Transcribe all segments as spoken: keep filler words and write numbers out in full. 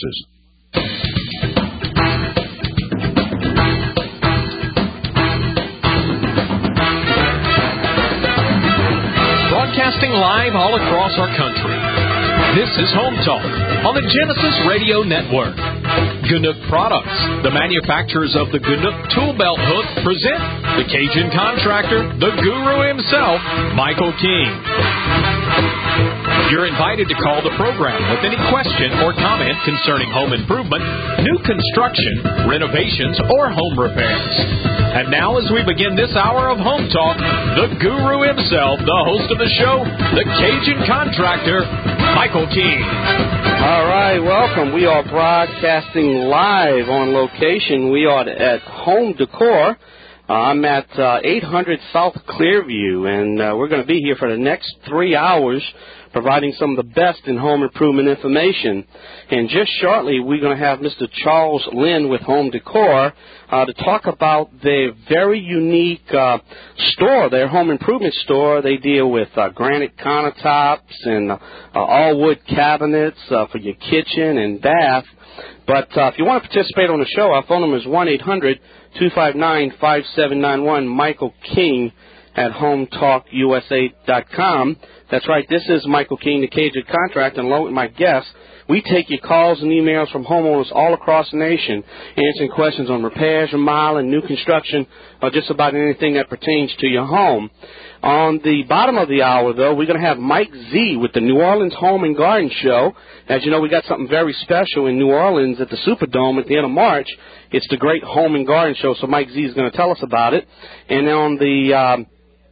Services. Broadcasting live all across our country. This is Home Talk on the Genesis Radio Network. Ganook Products, the manufacturers of the Ganook Tool Belt Hook, present the Cajun contractor, the guru himself, Michael King. You're invited to call the program with any question or comment concerning home improvement, new construction, renovations, or home repairs. And now, as we begin this hour of Home Talk, the guru himself, the host of the show, the Cajun contractor, Michael King. All right, welcome. We are broadcasting live on location. We are at Home Decor. Uh, I'm at uh, eight hundred South Clearview, and uh, we're going to be here for the next three hours providing some of the best in home improvement information. And just shortly, we're going to have Mister Charles Lynn with Home Decor uh, to talk about their very unique uh, store, their home improvement store. They deal with uh, granite countertops and uh, all-wood cabinets uh, for your kitchen and bath. But uh, if you want to participate on the show, our phone number is one eight hundred two five nine five seven nine one, Michael King at home talk U S A dot com. That's right, this is Michael King, the Cajun contractor, and along with my guests, we take your calls and emails from homeowners all across the nation, answering questions on repairs, remodeling, new construction, or just about anything that pertains to your home. On the bottom of the hour, though, we're going to have Mike Z with the New Orleans Home and Garden Show. As you know, we got something very special in New Orleans at the Superdome at the end of March. It's the Great Home and Garden Show, so Mike Z is going to tell us about it. And on the um,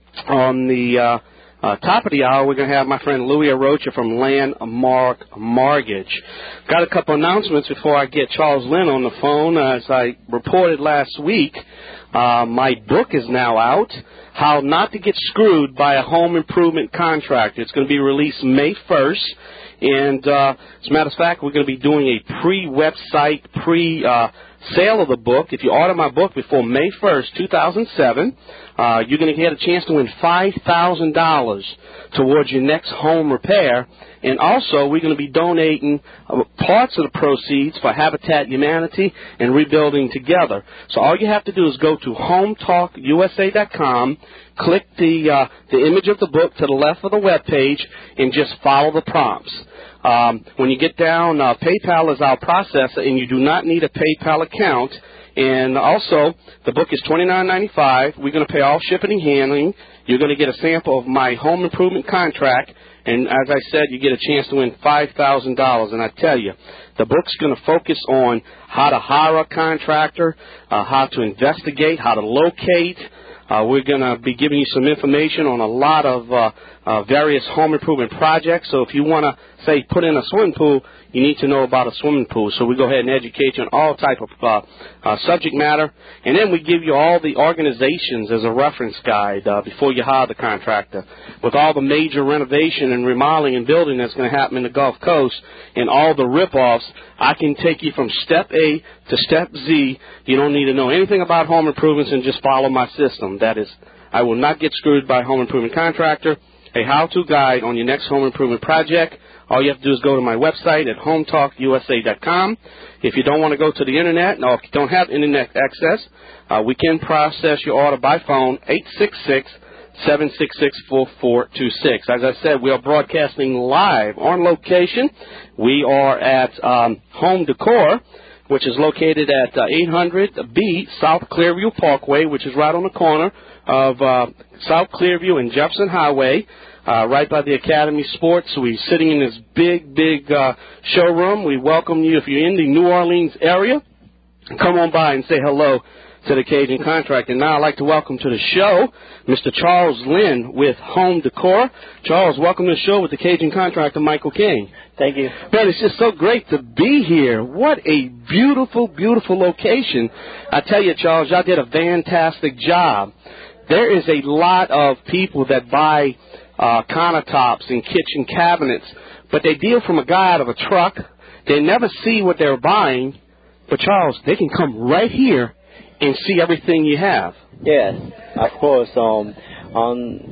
on the uh, uh, top of the hour, we're going to have my friend Louis Arocha from Landmark Mortgage. Got a couple announcements before I get Charles Lynn on the phone. As I reported last week, uh, my book is now out, How Not to Get Screwed by a Home Improvement Contractor. It's going to be released May first. And uh, as a matter of fact, we're going to be doing a pre-website, pre-sale of the book. If you order my book before May first, two thousand seven, uh, you're going to get a chance to win five thousand dollars towards your next home repair. And also, we're going to be donating uh, parts of the proceeds for Habitat Humanity and Rebuilding Together. So all you have to do is go to home talk U S A dot com, click the uh, the image of the book to the left of the web page, and just follow the prompts. Um, when you get down, uh, PayPal is our processor, and you do not need a PayPal account. And also, the book is twenty-nine ninety-five. We're going to pay all shipping and handling. You're going to get a sample of my home improvement contract. And as I said, you get a chance to win five thousand dollars. And I tell you, the book's going to focus on how to hire a contractor, uh, how to investigate, how to locate. Uh, we're going to be giving you some information on a lot of uh, uh, various home improvement projects. So if you want to, say, put in a swimming pool, you need to know about a swimming pool. So we go ahead and educate you on all type of uh, uh, subject matter. And then we give you all the organizations as a reference guide uh, before you hire the contractor. With all the major renovation and remodeling and building that's going to happen in the Gulf Coast and all the rip-offs, I can take you from step A to step Z. You don't need to know anything about home improvements and just follow my system. That is, I will not get screwed by a home improvement contractor. A how-to guide on your next home improvement project. All you have to do is go to my website at home talk U S A dot com. If you don't want to go to the Internet, or if you don't have Internet access, uh, we can process your order by phone, eight six six, seven six six, four four two six. As I said, we are broadcasting live on location. We are at um, Home Decor, which is located at uh, eight hundred B South Clearview Parkway, which is right on the corner of uh, South Clearview and Jefferson Highway, uh, right by the Academy Sports. We're sitting in this big, big uh, showroom. We welcome you if you're in the New Orleans area. Come on by and say hello to the Cajun Contractor. Now I'd like to welcome to the show Mister Charles Lynn with Home Decor. Charles, welcome to the show with the Cajun Contractor, Michael King. Thank you. Man, it's just so great to be here. What a beautiful, beautiful location. I tell you, Charles, y'all did a fantastic job. There is a lot of people that buy uh, countertops and kitchen cabinets, but they deal from a guy out of a truck. They never see what they're buying. But, Charles, they can come right here and see everything you have. Yes, of course. Um, um,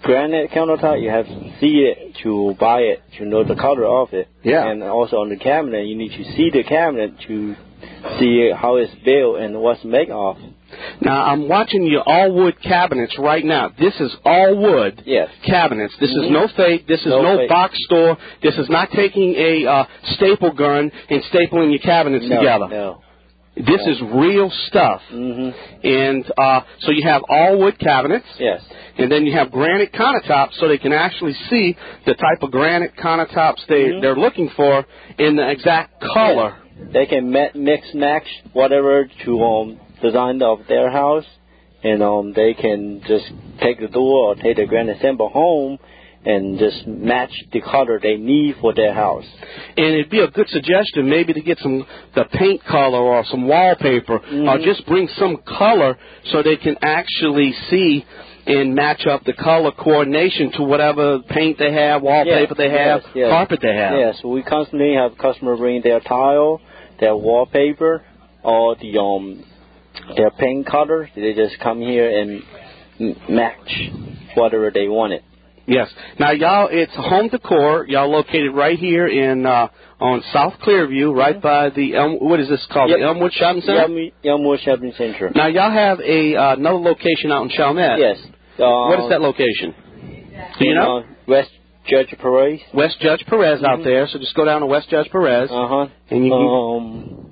granite countertop, you have to see it to buy it, to know the color of it. Yeah. And also on the cabinet, you need to see the cabinet to see how it's built and what's made of. Now, I'm watching your all-wood cabinets right now. This is all-wood yes. cabinets. This mm-hmm. is no fake. This is no, no fake. box store. This is not taking a uh, staple gun and stapling your cabinets no, together. No. This no. is real stuff. Mm-hmm. And uh, so you have all-wood cabinets. Yes. And then you have granite countertops so they can actually see the type of granite countertops they, mm-hmm. they're looking for in the exact color. Yes. They can mix, match whatever to um, design of their house. And um, they can just take the door or take the granite sample home and just match the color they need for their house. And it'd be a good suggestion maybe to get some the paint color or some wallpaper, mm-hmm. or just bring some color so they can actually see and match up the color coordination to whatever paint they have, wallpaper yes, they have, yes, yes. carpet they have. Yes, we constantly have customers bring their tile, their wallpaper, or the um their paint color. They just come here and m- match whatever they wanted. Yes. Now, y'all, it's Home Decor. Y'all located right here in uh, on South Clearview, right mm-hmm. by the Elm, what is this called? Yep. The Elmwood Shopping Center. Elm, Elmwood Shopping Center. Now, y'all have a uh, another location out in Chalmette. Yes. Uh, what is that location? Do you in, know? Uh, West Judge Perez. West Judge Perez mm-hmm. out there. So just go down to West Judge Perez. Uh huh. And you. Um.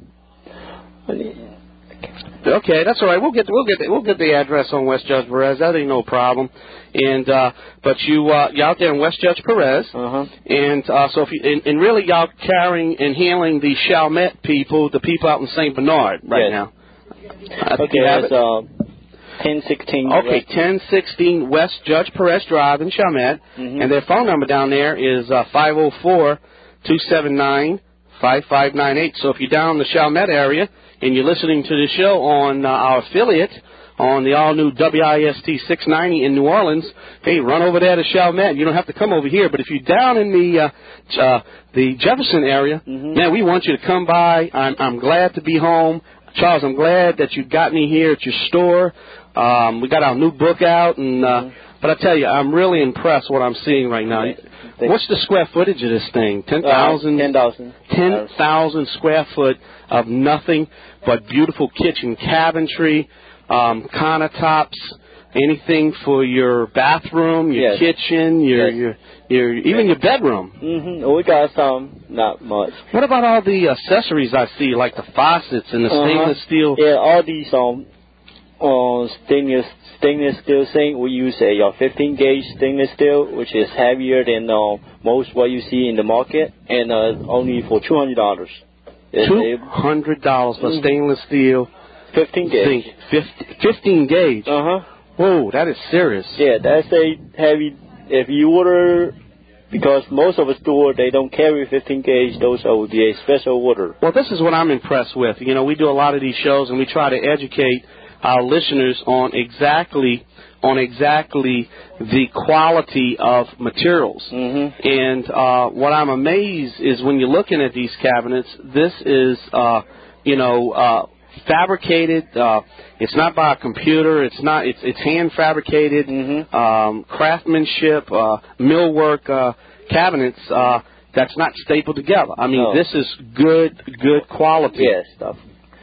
Okay, that's all right. We'll get we'll get the, we'll get the address on West Judge Perez. That ain't no problem. And uh, but you uh, you out there in West Judge Perez. Uh-huh. And uh, so if you and, and really y'all carrying and handling the Chalmette people, the people out in Saint Bernard right yes. now. Okay, that's uh, ten sixteen. Okay, ten sixteen West Judge Perez Drive in Chalmette, mm-hmm. and their phone number down there is uh, five oh four, two seven nine, five five nine eight. So if you're down in the Chalmette area and you're listening to the show on uh, our affiliate, on the all-new W I S T six ninety in New Orleans, hey, run over there to Chalmette. You don't have to come over here. But if you're down in the uh, uh, the Jefferson area, mm-hmm. man, we want you to come by. I'm, I'm glad to be home. Charles, I'm glad that you got me here at your store. Um, we got our new book out, and uh, mm-hmm. but I tell you, I'm really impressed what I'm seeing right now. What's the square footage of this thing? Ten thousand. Uh, Ten thousand. Ten thousand square foot of nothing but beautiful kitchen cabinetry, um, countertops, anything for your bathroom, your yes. kitchen, your, yes. your your even your bedroom. Mm-hmm. We got some, not much. What about all the accessories I see, like the faucets and the uh-huh. stainless steel? Yeah, all these um, uh, stainless stainless steel thing. We use a uh, fifteen gauge stainless steel, which is heavier than uh, most what you see in the market, and uh, only for two hundred dollars. Two hundred dollars for mm-hmm. stainless steel. Fifteen gauge. Fifteen gauge. Uh huh. Whoa, that is serious. Yeah, that's a heavy. If you order, because most of the store they don't carry fifteen gauge, those would be a special order. Well, this is what I'm impressed with. You know, we do a lot of these shows, and we try to educate our listeners on exactly on exactly the quality of materials. Mm-hmm. And uh, what I'm amazed is when you're looking at these cabinets, this is, uh, you know, uh, fabricated. Uh, it's not by a computer. It's not. It's it's hand fabricated, mm-hmm. um, craftsmanship, uh, millwork uh, cabinets. Uh, that's not stapled together. I mean, no. this is good, good quality. Yes, stuff.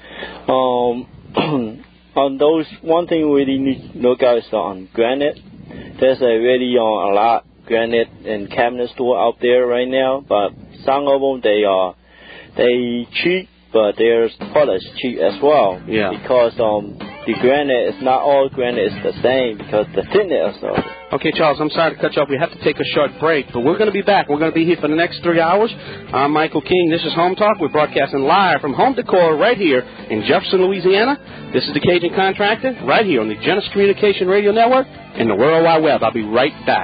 Um. On those, one thing we really need to look at is on granite. There's a really uh, a lot granite and cabinet store out there right now, but some of them they are they cheap, but there's polish cheap as well. Yeah. Because um the granite is not all granite is the same because the thickness of it. Okay, Charles, I'm sorry to cut you off. We have to take a short break, but we're going to be back. We're going to be here for the next three hours. I'm Michael King. This is Home Talk. We're broadcasting live from Home Decor right here in Jefferson, Louisiana. This is the Cajun Contractor right here on the Genesis Communication Radio Network and the World Wide Web. I'll be right back.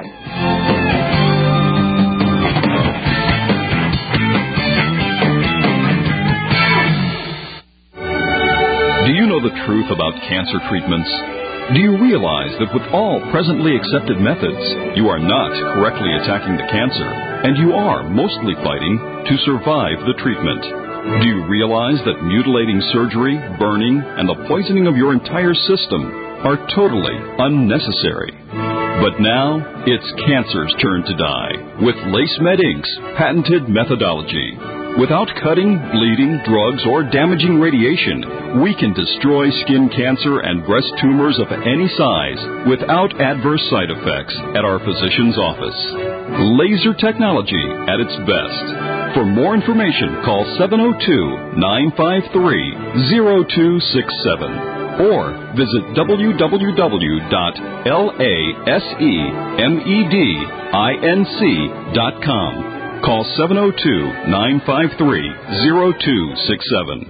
Do you know the truth about cancer treatments? Do you realize that with all presently accepted methods, you are not correctly attacking the cancer, and you are mostly fighting to survive the treatment? Do you realize that mutilating surgery, burning, and the poisoning of your entire system are totally unnecessary? But now, it's cancer's turn to die with LaceMed Incorporated's patented methodology. Without cutting, bleeding, drugs, or damaging radiation, we can destroy skin cancer and breast tumors of any size without adverse side effects at our physician's office. Laser technology at its best. For more information, call seven oh two, nine five three, oh two six seven or visit w w w dot lasemedinc dot com. Call seven oh two, nine five three, oh two six seven.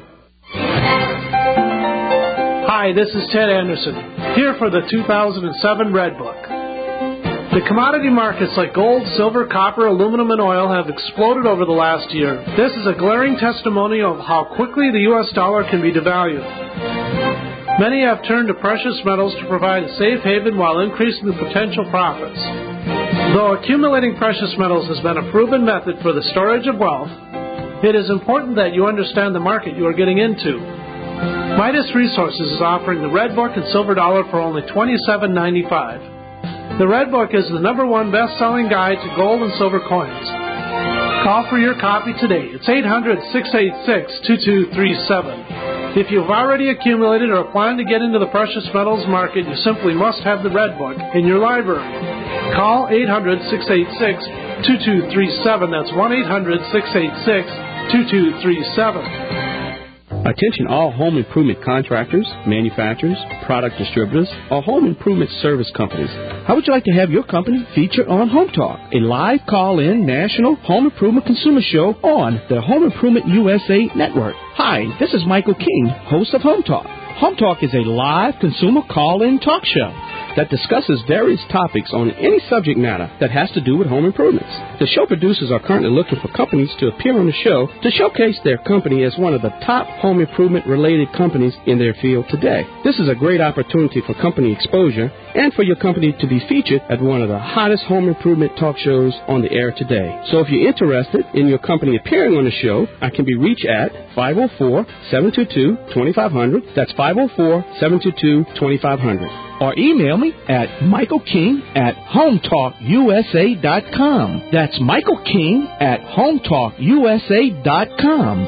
Hi, this is Ted Anderson, here for the two thousand seven Red Book. The commodity markets like gold, silver, copper, aluminum, and oil have exploded over the last year. This is a glaring testimonial of how quickly the U S dollar can be devalued. Many have turned to precious metals to provide a safe haven while increasing the potential profits. Though accumulating precious metals has been a proven method for the storage of wealth, it is important that you understand the market you are getting into. Midas Resources is offering the Red Book and Silver Dollar for only twenty-seven ninety-five. The Red Book is the number one best-selling guide to gold and silver coins. Call for your copy today. It's eight hundred, six eight six, two two three seven. If you've already accumulated or plan to get into the precious metals market, you simply must have the Red Book in your library. Call eight hundred, six eight six, two two three seven. That's one eight hundred, six eight six, two two three seven. Attention all home improvement contractors, manufacturers, product distributors, or home improvement service companies. How would you like to have your company featured on Home Talk, a live call-in national home improvement consumer show on the Home Improvement U S A Network? Hi, this is Michael King, host of Home Talk. Home Talk is a live consumer call-in talk show that discusses various topics on any subject matter that has to do with home improvements. The show producers are currently looking for companies to appear on the show to showcase their company as one of the top home improvement-related companies in their field today. This is a great opportunity for company exposure and for your company to be featured at one of the hottest home improvement talk shows on the air today. So if you're interested in your company appearing on the show, I can be reached at five oh four, seven two two, two five zero zero. That's five oh four, seven two two, two five zero zero. Or email me at Michael King at home talk U S A dot com. That's Michael King at home talk U S A dot com.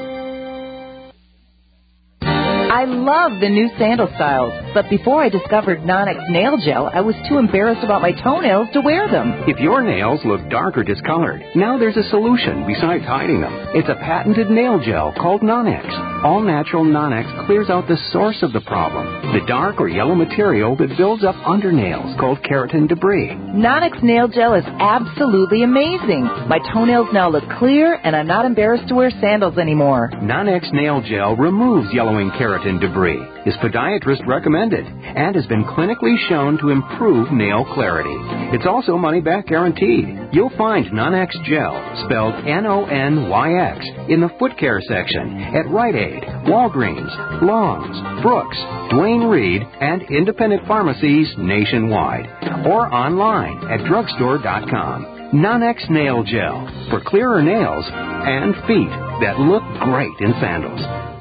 I love the new sandal styles, but before I discovered Nonex Nail Gel, I was too embarrassed about my toenails to wear them. If your nails look dark or discolored, now there's a solution besides hiding them. It's a patented nail gel called Nonex. All-natural Nonex clears out the source of the problem, the dark or yellow material that builds up under nails called keratin debris. Nonex Nail Gel is absolutely amazing. My toenails now look clear, and I'm not embarrassed to wear sandals anymore. Nonex Nail Gel removes yellowing keratin debris, is podiatrist recommended, and has been clinically shown to improve nail clarity. It's also money-back guaranteed. You'll find Nonex Gel, spelled N O N Y X, in the foot care section at Rite Aid, Walgreens, Long's, Brooks, Duane Reade, and independent pharmacies nationwide, or online at drugstore dot com. Nonex Nail Gel, for clearer nails and feet that look great in sandals.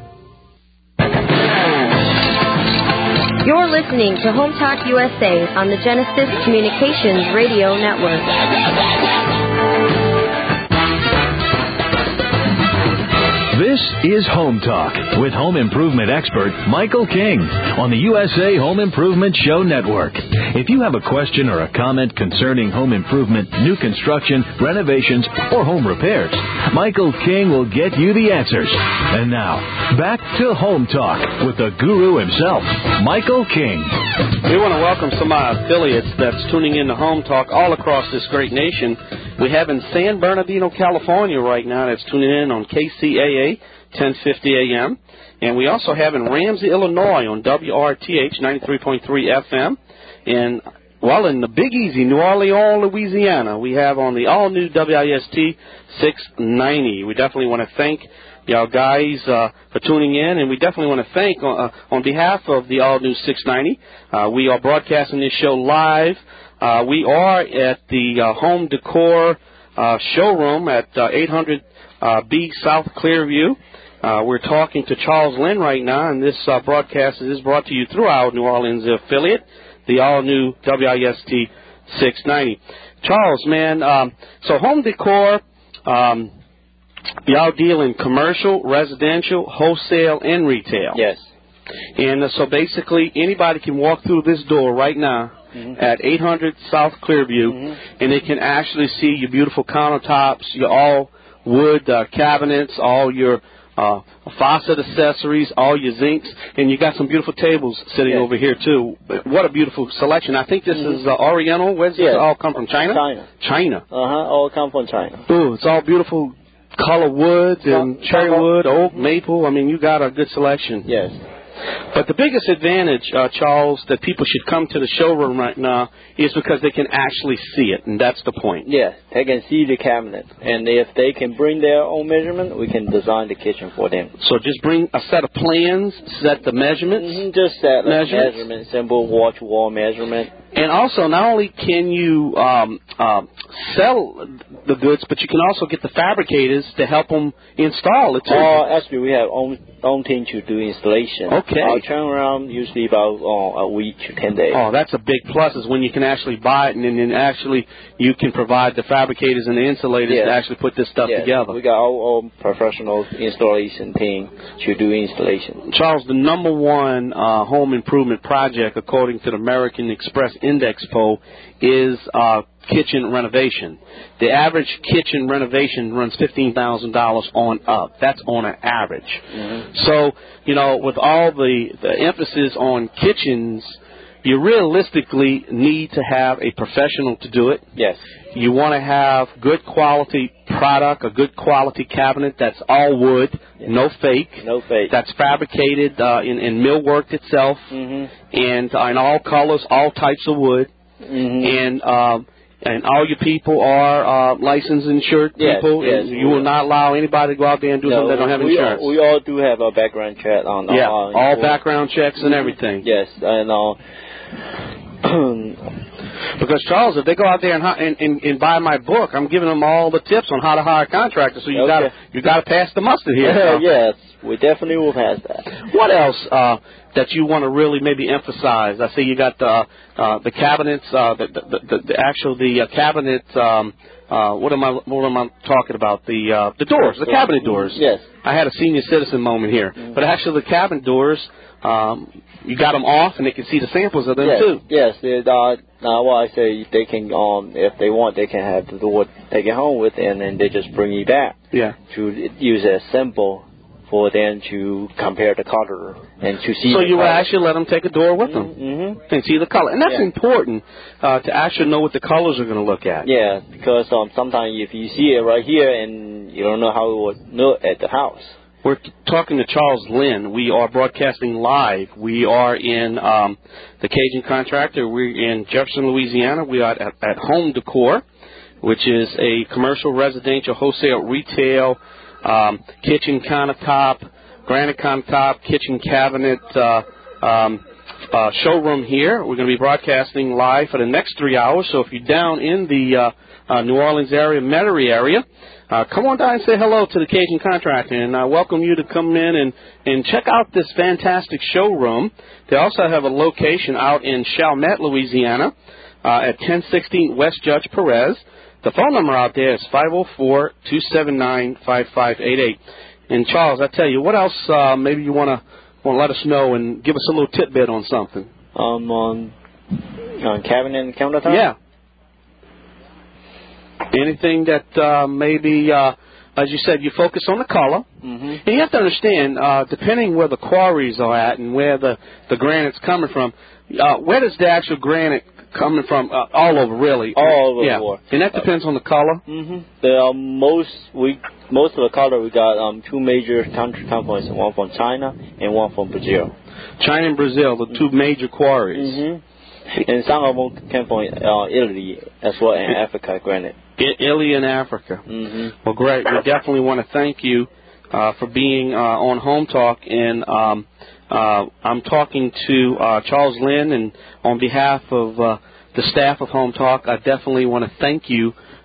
You're listening to Home Talk U S A on the Genesis Communications Radio Network. This is Home Talk with home improvement expert Michael King on the U S A Home Improvement Show Network. If you have a question or a comment concerning home improvement, new construction, renovations, or home repairs, Michael King will get you the answers. And now, back to Home Talk with the guru himself, Michael King. We want to welcome some of our affiliates that's tuning in to Home Talk all across this great nation. We have in San Bernardino, California right now that's tuning in on K C A A, ten fifty A M. And we also have in Ramsey, Illinois on W R T H ninety-three point three F M. And, well, in the Big Easy, New Orleans, Louisiana, we have on the all-new W I S T six ninety. We definitely want to thank y'all guys uh, for tuning in, and we definitely want to thank, uh, on behalf of the all-new six ninety, uh, we are broadcasting this show live. Uh, we are at the uh, Home Decor uh, showroom at uh, eight hundred uh, B South Clearview. Uh, we're talking to Charles Lynn right now, and this uh, broadcast is brought to you through our New Orleans affiliate, the all-new W I S T six ninety. Charles, man, um, so home decor, um, y'all deal in commercial, residential, wholesale, and retail. Yes. And uh, so basically anybody can walk through this door right now mm-hmm. at eight hundred South Clearview, mm-hmm. and they can actually see your beautiful countertops, your all wood uh, cabinets, all your uh, faucet accessories, all your zincs, and you got some beautiful tables sitting yes. over here too. What a beautiful selection. I think this mm-hmm. is uh, Oriental. Where's yes. this all come from? China? China. China. Uh-huh, all come from China. Ooh, it's all beautiful color woods and uh-huh. cherry wood, oak, maple. I mean, you got a good selection. Yes. But the biggest advantage, uh, Charles, that people should come to the showroom right now is because they can actually see it, and that's the point. Yeah, they can see the cabinet, and if they can bring their own measurement, we can design the kitchen for them. So just bring a set of plans, set the measurements. Mm-hmm, just set measurements. measurement, simple watch wall measurement. And also, not only can you um, uh, sell the goods, but you can also get the fabricators to help them install it too. Oh, uh, actually, we have own own team to do installation. Okay. Our turnaround usually about uh, a week to ten days. Oh, that's a big plus is when you can actually buy it and then actually you can provide the fabricators and the insulators yes. to actually put this stuff yes. together. We got our own professional installation team to do installation. Charles, the number one uh, home improvement project, according to the American Express Index poll, is uh, kitchen renovation. The average kitchen renovation runs fifteen thousand dollars on up. That's on an average. Mm-hmm. So, you know, with all the, the emphasis on kitchens, you realistically need to have a professional to do it. Yes. You want to have good quality product, a good quality cabinet that's all wood, yes. no fake. No fake. That's fabricated uh, in, in millwork itself, mm-hmm. and uh, in all colors, all types of wood. Mm-hmm. And um, and all your people are uh, licensed, insured yes, people. Yes, and you will not allow anybody to go out there and do no, something that don't have we insurance. All, we all do have a background check on yeah, all, all all background checks and everything. Yes, and uh, because Charles, if they go out there and, and, and, and buy my book, I'm giving them all the tips on how to hire contractors. So you okay. gotta you gotta pass the mustard here. Uh, yes, we definitely will pass that. What else uh, that you want to really maybe emphasize? I see you got the uh, the cabinets, uh, the, the, the the actual the uh, cabinet. Um, uh, what am I what am I talking about? The uh, the doors, the cabinet doors. Yes. I had a senior citizen moment here, mm-hmm. but actually the cabinet doors. Um, you got them off, and they can see the samples of them yes, too. Yes, it, uh, now what I say, they can, um, if they want, they can have the door take it home with, and then they just bring it back. Yeah. To use as sample for them to compare the color and to see. So the you color. actually let them take a door with them mm-hmm. and see the color, and that's yeah. important uh, to actually know what the colors are going to look at. Yeah, because um, sometimes if you see it right here and you don't know how it would look at the house. We're talking to Charles Lynn. We are broadcasting live. We are in um, the Cajun Contractor. We're in Jefferson, Louisiana. We are at, at Home Decor, which is a commercial, residential, wholesale, retail, um, kitchen countertop, granite countertop, kitchen cabinet uh, um, uh, showroom here. We're going to be broadcasting live for the next three hours. So if you're down in the uh, uh, New Orleans area, Metairie area, Uh, come on down and say hello to the Cajun Contractor, and I welcome you to come in and, and check out this fantastic showroom. They also have a location out in Chalmette, Louisiana, uh, at ten sixteen West Judge Perez. The phone number out there is five oh four, two seven nine, five five eight eight. And, Charles, I tell you, what else uh, maybe you want to want to let us know and give us a little tidbit on something? Um, on, on cabinet and countertop? Yeah. Anything that uh, maybe, uh, as you said, you focus on the color. Mm-hmm. And you have to understand, uh, depending where the quarries are at and where the, the granite's coming from, uh, where does the actual granite coming from? Uh, all over, really. All over yeah. the world. And that depends on the color? Mm-hmm. There are most, we, most of the color, we got um, two major country companies, one from China and one from Brazil. China and Brazil, the two major quarries. Mm-hmm. And some of them came from uh, Italy as well, and Africa, granite. Italy and Africa. Mm-hmm. Well, great. We definitely want to thank you uh, for being uh, on Home Talk. And um, uh, I'm talking to uh, Charles Lynn, and on behalf of uh, the staff of Home Talk, I definitely want to thank you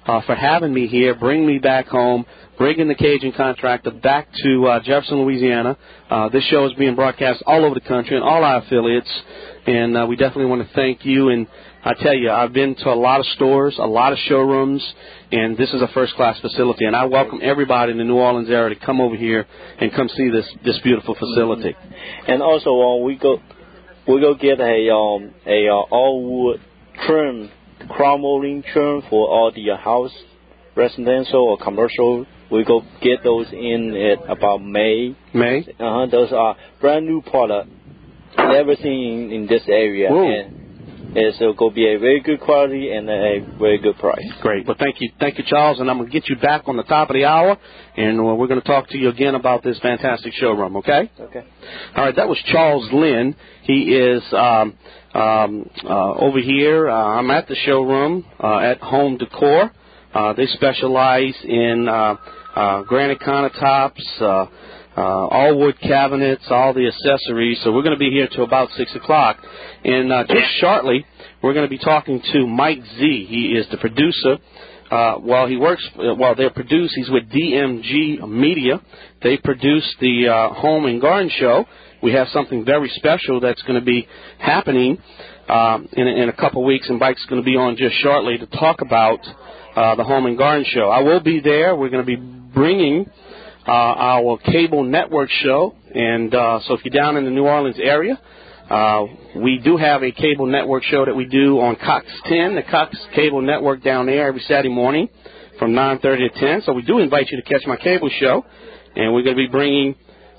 uh, for having me here, bringing me back home, bringing the Cajun Contractor back to uh, Jefferson, Louisiana. Uh, this show is being broadcast all over the country and all our affiliates, and uh, we definitely want to thank you. And I tell you, I've been to a lot of stores, a lot of showrooms, and this is a first-class facility. And I welcome everybody in the New Orleans area to come over here and come see this this beautiful facility. And also, uh, we go we go get a um a uh, all wood trim, crown molding trim for all the uh, house, residential or commercial. We go get those in at about May. May. Uh huh. Those are brand new product. Never seen in, in this area. Whoa. And it's going to be a very good quality and a very good price. Great. Well, thank you, thank you, Charles. And I'm going to get you back on the top of the hour, and uh, we're going to talk to you again about this fantastic showroom. Okay. Okay. All right. That was Charles Lynn. He is um, um, uh, over here. Uh, I'm at the showroom uh, at Home Decor. Uh, they specialize in uh, uh, granite countertops, uh, uh, all wood cabinets, all the accessories. So we're going to be here till about six o'clock. And uh, just shortly, we're going to be talking to Mike Z. He is the producer. Uh, while he works, uh, while they're produced, he's with D M G Media. They produce the uh, Home and Garden Show. We have something very special that's going to be happening um, in, in a couple weeks, and Mike's going to be on just shortly to talk about uh, the Home and Garden Show. I will be there. We're going to be bringing uh, our cable network show, and uh, so if you're down in the New Orleans area, uh, we do have a cable network show that we do on Cox ten, the Cox Cable Network down there every Saturday morning from nine thirty to ten. So we do invite you to catch my cable show, and we're going to be bringing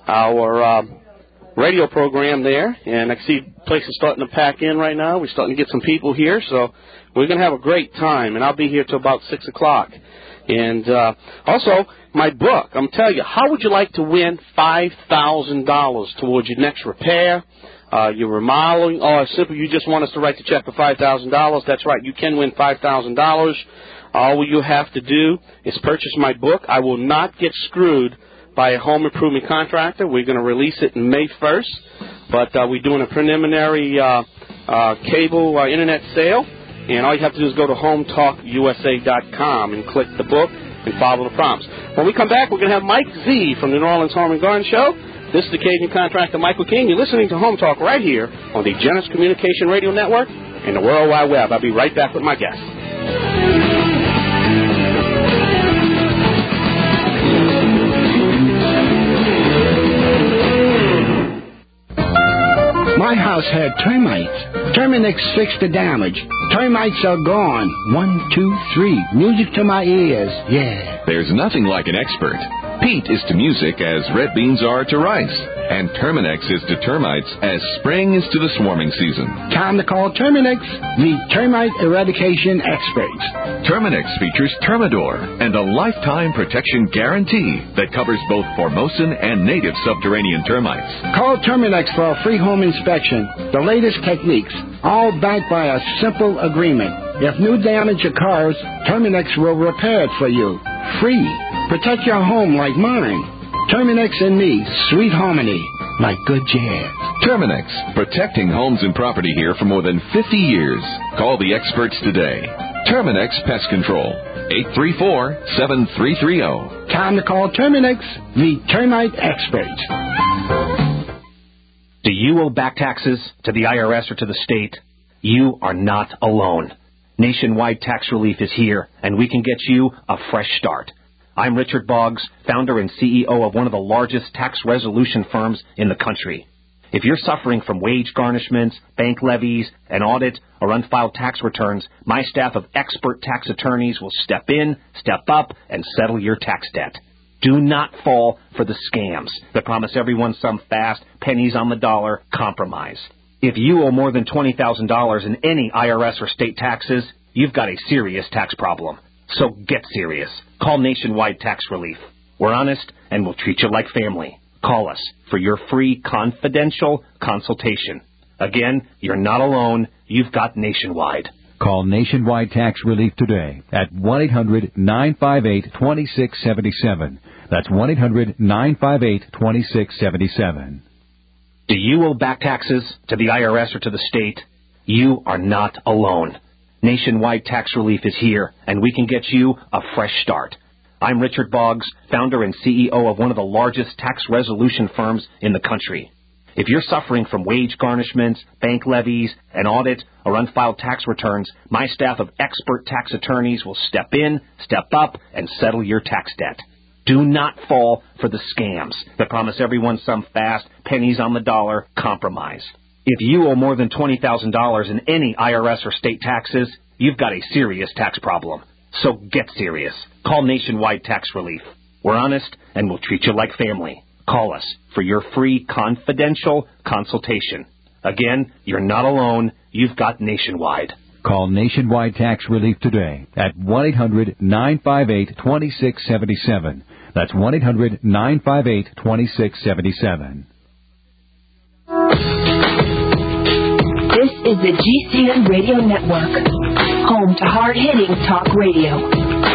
our uh, radio program there. And I see places starting to pack in right now. We're starting to get some people here, so we're going to have a great time, and I'll be here till about six o'clock. And uh, also, my book, I'm telling you, how would you like to win five thousand dollars towards your next repair, uh, your remodeling, or simply you just want us to write the check for five thousand dollars? That's right, you can win five thousand dollars. All you have to do is purchase my book. I will not get screwed by a home improvement contractor. We're going to release it on May first, but uh, we're doing a preliminary uh, uh, cable uh, internet sale. And all you have to do is go to home talk U S A dot com and click the book and follow the prompts. When we come back, we're going to have Mike Z from the New Orleans Home and Garden Show. This is the Cajun Contractor, Michael King. You're listening to Home Talk right here on the Genesis Communication Radio Network and the World Wide Web. I'll be right back with my guest. My house had termites. Terminix fixed the damage. Termites are gone. One, two, three. Music to my ears. Yeah. There's nothing like an expert. Pete is to music as red beans are to rice, and Terminix is to termites as spring is to the swarming season. Time to call Terminix, the termite eradication experts. Terminix features Termidor and a lifetime protection guarantee that covers both Formosan and native subterranean termites. Call Terminix for a free home inspection. The latest techniques, all backed by a simple agreement. If new damage occurs, Terminix will repair it for you. Free. Protect your home like mine. Terminix and me, sweet harmony, like good jazz. Terminix, protecting homes and property here for more than fifty years. Call the experts today. Terminix Pest Control, eight three four, seven three three zero. Time to call Terminix, the termite experts. Do you owe back taxes to the I R S or to the state? You are not alone. Nationwide Tax Relief is here, and we can get you a fresh start. I'm Richard Boggs, founder and C E O of one of the largest tax resolution firms in the country. If you're suffering from wage garnishments, bank levies, an audit, or unfiled tax returns, my staff of expert tax attorneys will step in, step up, and settle your tax debt. Do not fall for the scams that promise everyone some fast, pennies on the dollar compromise. If you owe more than twenty thousand dollars in any I R S or state taxes, you've got a serious tax problem. So get serious. Call Nationwide Tax Relief. We're honest, and we'll treat you like family. Call us for your free confidential consultation. Again, you're not alone. You've got Nationwide. Call Nationwide Tax Relief today at one eight hundred nine five eight two six seven seven. That's one eight hundred nine five eight two six seven seven. Do you owe back taxes to the I R S or to the state? You are not alone. Nationwide tax relief is here, and we can get you a fresh start. I'm Richard Boggs, founder and C E O of one of the largest tax resolution firms in the country. If you're suffering from wage garnishments, bank levies, an audit, or unfiled tax returns, my staff of expert tax attorneys will step in, step up, and settle your tax debt. Do not fall for the scams that promise everyone some fast, pennies on the dollar compromise. If you owe more than twenty thousand dollars in any I R S or state taxes, you've got a serious tax problem. So get serious. Call Nationwide Tax Relief. We're honest, and we'll treat you like family. Call us for your free confidential consultation. Again, you're not alone. You've got Nationwide. Call Nationwide Tax Relief today at one eight hundred nine five eight two six seven seven. That's one eight hundred nine five eight two six seven seven. This is the G C N Radio Network, home to hard-hitting talk radio.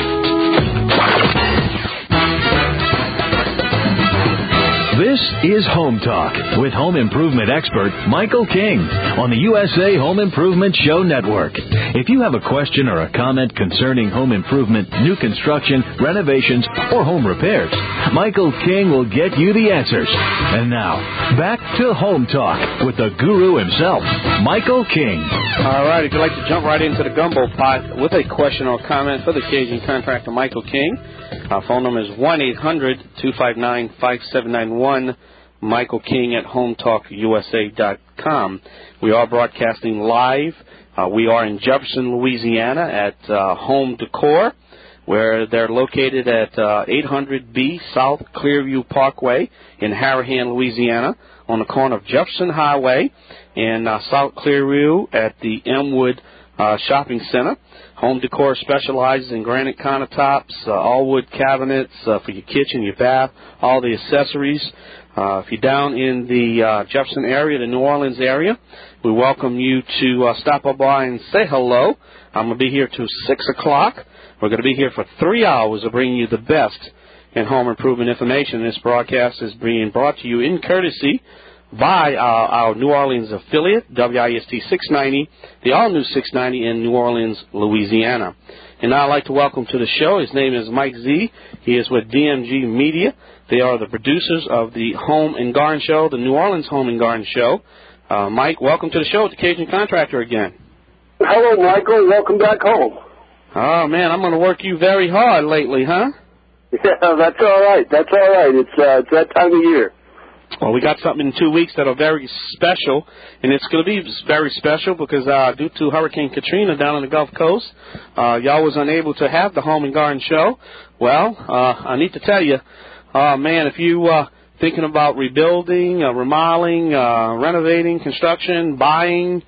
This is Home Talk with home improvement expert Michael King on the U S A Home Improvement Show Network. If you have a question or a comment concerning home improvement, new construction, renovations, or home repairs, Michael King will get you the answers. And now, back to Home Talk with the guru himself, Michael King. All right, if you'd like to jump right into the gumbo pot with a question or comment for the Cajun contractor Michael King, our phone number is one eight hundred two five nine five seven nine one, Michael King at home talk U S A dot com. We are broadcasting live. Uh, we are in Jefferson, Louisiana at uh, Home Decor, where they're located at uh, eight hundred B South Clearview Parkway in Harahan, Louisiana, on the corner of Jefferson Highway and uh, South Clearview at the Elmwood uh, Shopping Center. Home Decor specializes in granite countertops, uh, all wood cabinets uh, for your kitchen, your bath, all the accessories. Uh, if you're down in the uh, Jefferson area, the New Orleans area, we welcome you to uh, stop by and say hello. I'm going to be here till six o'clock. We're going to be here for three hours to bring you the best in home improvement information. This broadcast is being brought to you in courtesy by uh, our New Orleans affiliate, W I S T six ninety, the all-new six ninety in New Orleans, Louisiana. And now I'd like to welcome to the show, his name is Mike Z. He is with D M G Media. They are the producers of the Home and Garden Show, the New Orleans Home and Garden Show. Uh, Mike, welcome to the show at the Cajun Contractor again. Hello, Michael. Welcome back home. Oh, man, I'm going to work you very hard lately, huh? Yeah, that's all right. That's all right. It's, uh, it's that time of year. Well, we got something in two weeks that are very special, and it's going to be very special because uh, due to Hurricane Katrina down on the Gulf Coast, uh, y'all was unable to have the Home and Garden Show. Well, uh, I need to tell you, uh, man, if you uh, thinking about rebuilding, uh, remodeling, uh, renovating, construction, buying,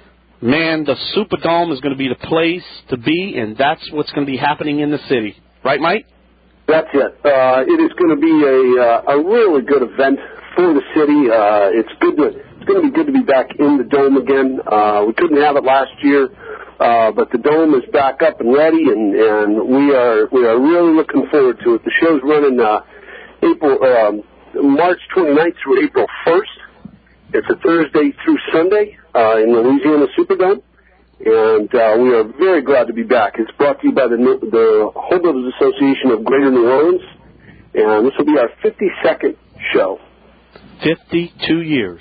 man, the Superdome is going to be the place to be, and that's what's going to be happening in the city. Right, Mike? That's it. Uh, it is going to be a, uh, a really good event for the city. Uh, it's good to, it's going to be good to be back in the Dome again. Uh, we couldn't have it last year, uh, but the Dome is back up and ready, and, and we are we are really looking forward to it. The show's running uh, April um, March twenty-ninth through April first. It's a Thursday through Sunday uh, in the Louisiana Superdome, and uh, we are very glad to be back. It's brought to you by the the Home Builders Association of Greater New Orleans, and this will be our fifty-second show. fifty-two years.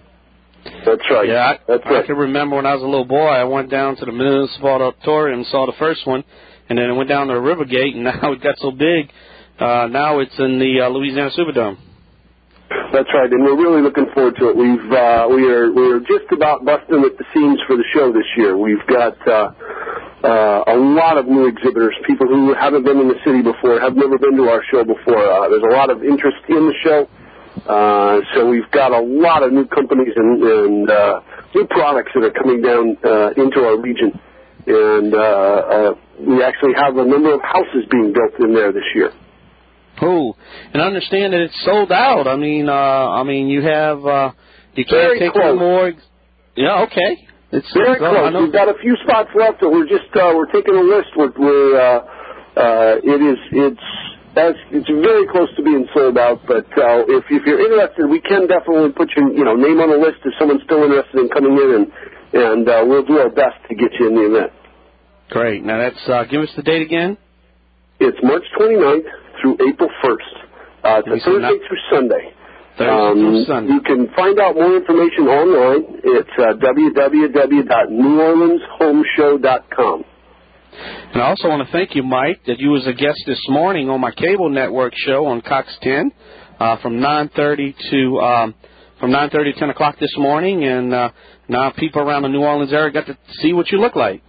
That's right. Yeah, I, That's I right. can remember when I was a little boy, I went down to the Municipal Auditorium and saw the first one, and then I went down to Rivergate, and now it got so big, uh, now it's in the uh, Louisiana Superdome. That's right, and we're really looking forward to it. We've uh, we are we are just about busting at the seams for the show this year. We've got uh, uh, a lot of new exhibitors, people who haven't been in the city before, have never been to our show before. Uh, there's a lot of interest in the show. Uh, so we've got a lot of new companies and, and uh, new products that are coming down uh, into our region. And uh, uh, we actually have a number of houses being built in there this year. Oh, and I understand that it's sold out. I mean, uh, I mean, you have, uh, you can't Very take close. any more. Yeah, okay. It's Very well, close. I know. We've got a few spots left, but we're just uh, we're taking a list. We're, we're uh, uh, it is it's. That's, it's very close to being sold out, but uh, if, if you're interested, we can definitely put your you know name on the list if someone's still interested in coming in, and and uh, we'll do our best to get you in the event. Great. Now, that's uh, give us the date again. It's March twenty-ninth through April first. Uh, it's a Thursday through Sunday. Thursday um, through Sunday. You can find out more information online. It's uh, w w w dot new orleans home show dot com. And I also want to thank you, Mike, that you was a guest this morning on my cable network show on Cox ten uh, from nine thirty to um, from nine thirty to ten o'clock this morning, and uh, now people around the New Orleans area got to see what you look like.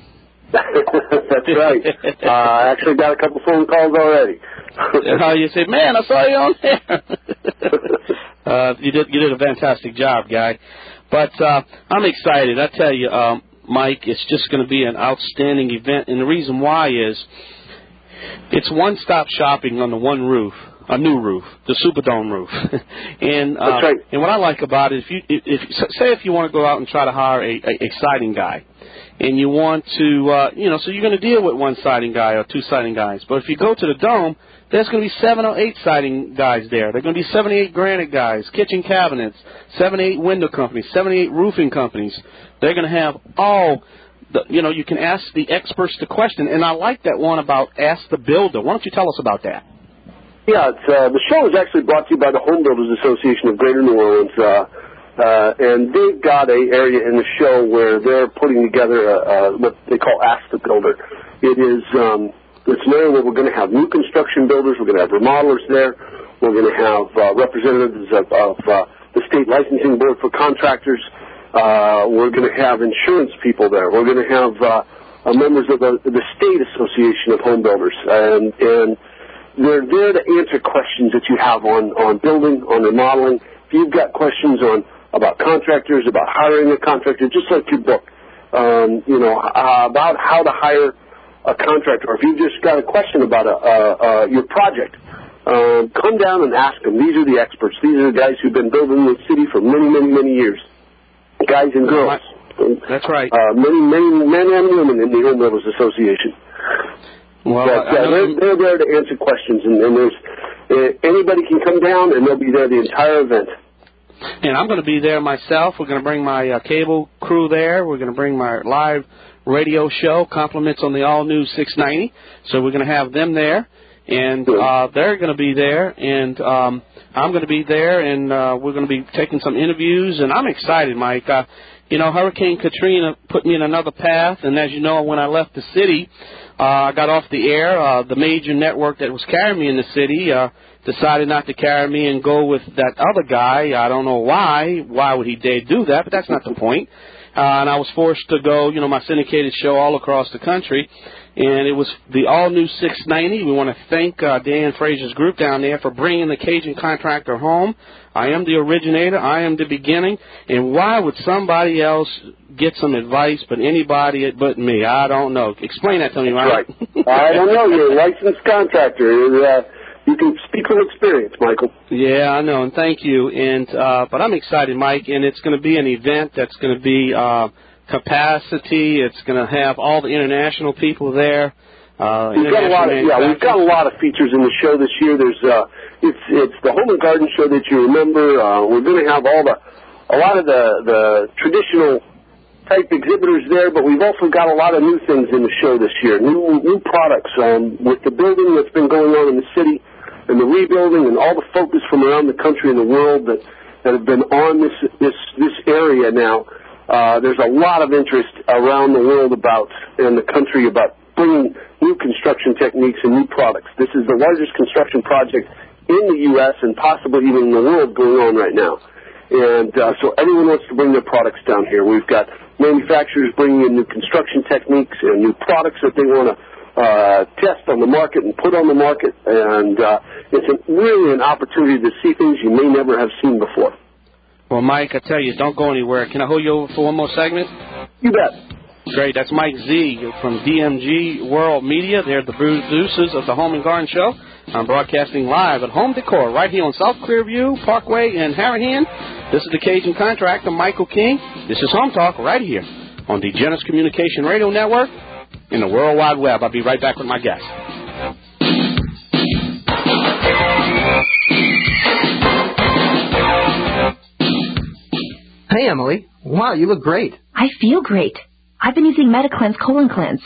That's right. uh, I actually got a couple phone calls already. uh, you say, man, I saw you on there. uh, you did you did a fantastic job, guy. But uh, I'm excited. I tell you, um, Mike, it's just going to be an outstanding event, and the reason why is it's one-stop shopping on the one roof, a new roof, the Superdome roof. and uh, That's right. And what I like about it, if you if, if say if you want to go out and try to hire a, a, a siding guy, and you want to, uh, you know, so you're going to deal with one siding guy or two siding guys. But if you go to the Dome, there's going to be seven or eight siding guys there. There are going to be seven or eight granite guys, kitchen cabinets, seven or eight window companies, seven or eight roofing companies. They're going to have all, the, you know, you can ask the experts the question. And I like that one about Ask the Builder. Why don't you tell us about that? Yeah, it's, uh, the show is actually brought to you by the Home Builders Association of Greater New Orleans. Uh, Uh, and they've got a area in the show where they're putting together a, a, what they call Ask the Builder. It is um, it's an area where we're going to have new construction builders, we're going to have remodelers there, we're going to have uh, representatives of, of uh, the state licensing board for contractors, uh, we're going to have insurance people there, we're going to have uh, uh, members of the, the state association of home builders, and, and they're there to answer questions that you have on, on building, on remodeling. If you've got questions on about contractors, about hiring a contractor, just like your book, um, you know, uh, about how to hire a contractor, or if you've just got a question about a, uh, uh, your project, um, come down and ask them. These are the experts. These are the guys who've been building the city for many, many, many years. Guys and girls. That's right. Uh, many, many men and women in the Home Builders Association. Well, but, uh, they're, they're there to answer questions, and, and there's uh, anybody can come down, and they'll be there the entire event. And I'm going to be there myself. We're going to bring my uh, cable crew there. We're going to bring my live radio show, compliments on the all-new six ninety. So we're going to have them there, and uh, they're going to be there, and um, I'm going to be there, and uh, we're going to be taking some interviews. And I'm excited, Mike. Uh, you know, Hurricane Katrina put me in another path, and as you know, when I left the city, uh, I got off the air. Uh, the major network that was carrying me in the city uh, decided not to carry me and go with that other guy. I don't know why. Why would he dare do that? But that's not the point. Uh, and I was forced to go, you know, my syndicated show all across the country. And it was the all-new six ninety. We want to thank uh, Dan Frazier's group down there for bringing the Cajun Contractor home. I am the originator. I am the beginning. And why would somebody else get some advice but anybody but me? I don't know. Explain that to me, Mike. Right. I don't know. You're a licensed contractor. Uh, you can speak from experience, Michael. Yeah, I know, and thank you. And uh, but I'm excited, Mike, and it's going to be an event that's going to be uh, capacity. It's going to have all the international people there. Uh, we've got a lot of yeah, we've got a lot of features in the show this year. There's uh, it's it's the Home and Garden show that you remember. Uh, we're going to have all the a lot of the the traditional type exhibitors there, but we've also got a lot of new things in the show this year. New new products um, with the building that's been going on in the city, and the rebuilding, and all the focus from around the country and the world that that have been on this this this area now. Uh, there's a lot of interest around the world about and the country about bringing new construction techniques and new products. This is the largest construction project in the U S and possibly even in the world going on right now. And uh, so everyone wants to bring their products down here. We've got manufacturers bringing in new construction techniques and new products that they want to uh, test on the market and put on the market. And uh, it's a, really an opportunity to see things you may never have seen before. Well, Mike, I tell you, don't go anywhere. Can I hold you over for one more segment? You bet. Great. That's Mike Z from D M G World Media. They're the producers of the Home and Garden Show. I'm broadcasting live at Home Decor right here on South Clearview Parkway in Harahan. This is the Cajun Contractor, Michael King. This is Home Talk right here on the Genesis Communication Radio Network in the World Wide Web. I'll be right back with my guest. Hey, Emily. Wow, you look great. I feel great. I've been using MetaCleanse Colon Cleanse.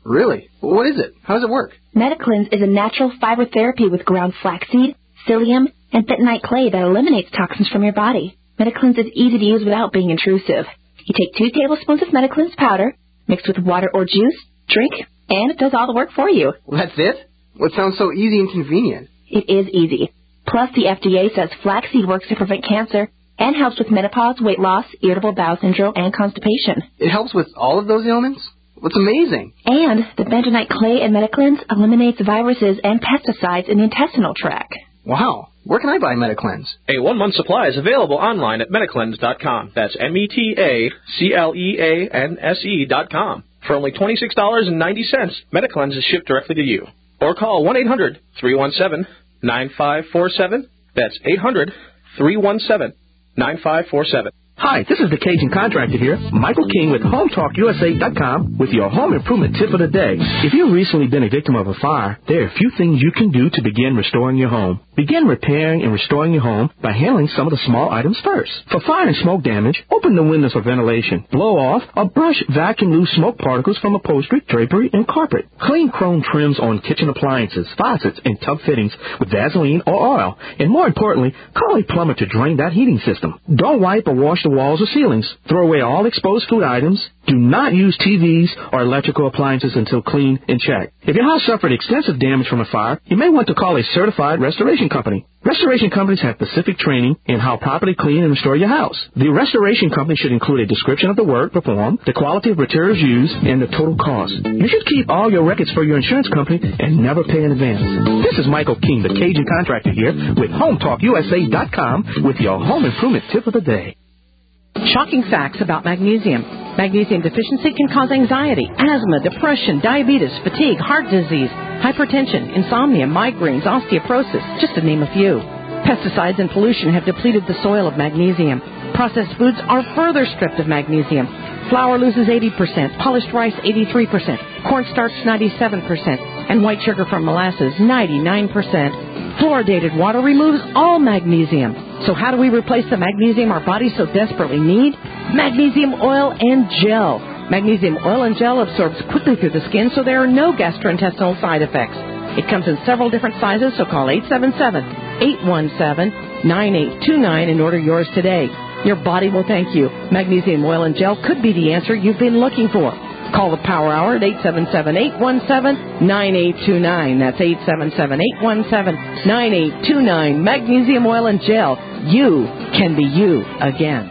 Really? What is it? How does it work? MetaCleanse is a natural fiber therapy with ground flaxseed, psyllium, and bentonite clay that eliminates toxins from your body. MetaCleanse is easy to use without being intrusive. You take two tablespoons of MetaCleanse powder, mix with water or juice, drink, and it does all the work for you. Well, that's it? Well, it sounds so easy and convenient. It is easy. Plus, the F D A says flaxseed works to prevent cancer and helps with menopause, weight loss, irritable bowel syndrome, and constipation. It helps with all of those ailments? Well, it's amazing. And the bentonite clay in MetaCleanse eliminates viruses and pesticides in the intestinal tract. Wow. Where can I buy MetaCleanse? A one-month supply is available online at metacleanse dot com. That's M E T A C L E A N S E dot com. For only twenty-six dollars and ninety cents, MetaCleanse is shipped directly to you. Or call one eight hundred three one seven nine five four seven. That's eight hundred three one seven nine five four seven. Hi, this is the Cajun Contractor here, Michael King with Home Talk U S A dot com with your home improvement tip of the day. If you've recently been a victim of a fire, there are a few things you can do to begin restoring your home. Begin repairing and restoring your home by handling some of the small items first. For fire and smoke damage, open the windows for ventilation, blow off or brush vacuum loose smoke particles from upholstery, drapery, and carpet. Clean chrome trims on kitchen appliances, faucets, and tub fittings with Vaseline or oil. And more importantly, call a plumber to drain that heating system. Don't wipe or wash the walls or ceilings. Throw away all exposed food items. Do not use T Vs or electrical appliances until clean and checked. If your house suffered extensive damage from a fire, you may want to call a certified restoration company. Restoration companies have specific training in how properly clean and restore your house. The restoration company should include a description of the work performed, the quality of materials used, and the total cost. You should keep all your records for your insurance company and never pay in advance. This is Michael King, the Cajun Contractor here with Home Talk U S A dot com with your home improvement tip of the day. Shocking facts about magnesium. Magnesium deficiency can cause anxiety, asthma, depression, diabetes, fatigue, heart disease, hypertension, insomnia, migraines, osteoporosis, just to name a few. Pesticides and pollution have depleted the soil of magnesium. Processed foods are further stripped of magnesium. Flour loses eighty percent, polished rice eighty-three percent, cornstarch ninety-seven percent, and white sugar from molasses ninety-nine percent. Fluoridated water removes all magnesium. So how do we replace the magnesium our bodies so desperately need? Magnesium oil and gel. Magnesium oil and gel absorbs quickly through the skin, so there are no gastrointestinal side effects. It comes in several different sizes, so call eight seven seven, eight one seven, nine eight two nine and order yours today. Your body will thank you. Magnesium oil and gel could be the answer you've been looking for. Call the Power Hour at eight seven seven, eight one seven, nine eight two nine. That's eight seven seven, eight one seven, nine eight two nine. Magnesium oil and gel. You can be you again.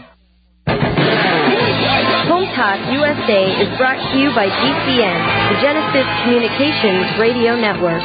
Home Talk U S A is brought to you by G C N, the Genesis Communications Radio Network.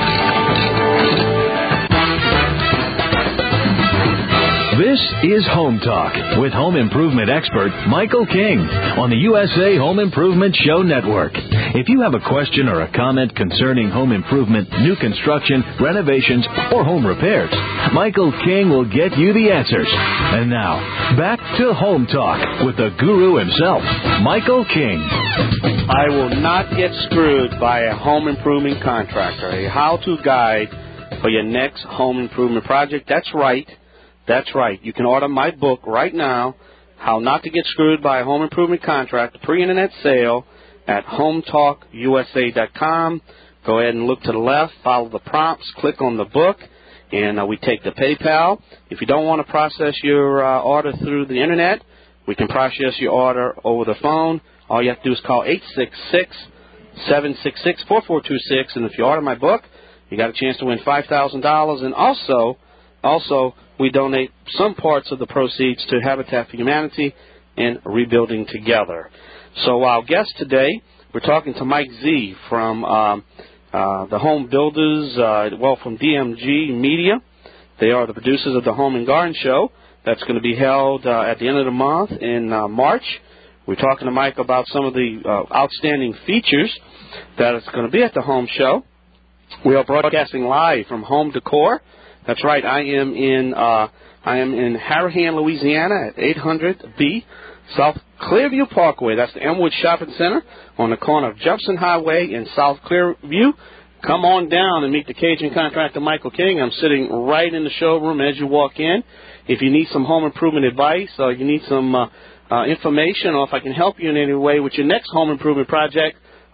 This is Home Talk with home improvement expert Michael King on the U S A Home Improvement Show Network. If you have a question or a comment concerning home improvement, new construction, renovations, or home repairs, Michael King will get you the answers. And now, back to Home Talk with the guru himself, Michael King. I will not get screwed by a home improvement contractor. A how-to guide for your next home improvement project. That's right. That's right. You can order my book right now, How Not to Get Screwed by a Home Improvement Contractor, pre-internet sale at home talk U S A dot com. Go ahead and look to the left, follow the prompts, click on the book, and uh, we take the PayPal. If you don't want to process your uh, order through the internet, we can process your order over the phone. All you have to do is call eight six six, seven six six, four four two six, and if you order my book, you got a chance to win five thousand dollars. And also, also, we donate some parts of the proceeds to Habitat for Humanity and Rebuilding Together. So our guest today, we're talking to Mike Z from um, uh, the Home Builders, uh, well, from D M G Media. They are the producers of the Home and Garden Show. That's going to be held uh, at the end of the month in uh, March. We're talking to Mike about some of the uh, outstanding features that is going to be at the Home Show. We are broadcasting live from Home Decor. That's right. I am in uh, I am in Harahan, Louisiana, at eight hundred B South Clearview Parkway. That's the Elmwood Shopping Center on the corner of Jefferson Highway in South Clearview. Come on down and meet the Cajun Contractor Michael King. I'm sitting right in the showroom as you walk in. If you need some home improvement advice or you need some uh, uh, information, or if I can help you in any way with your next home improvement project,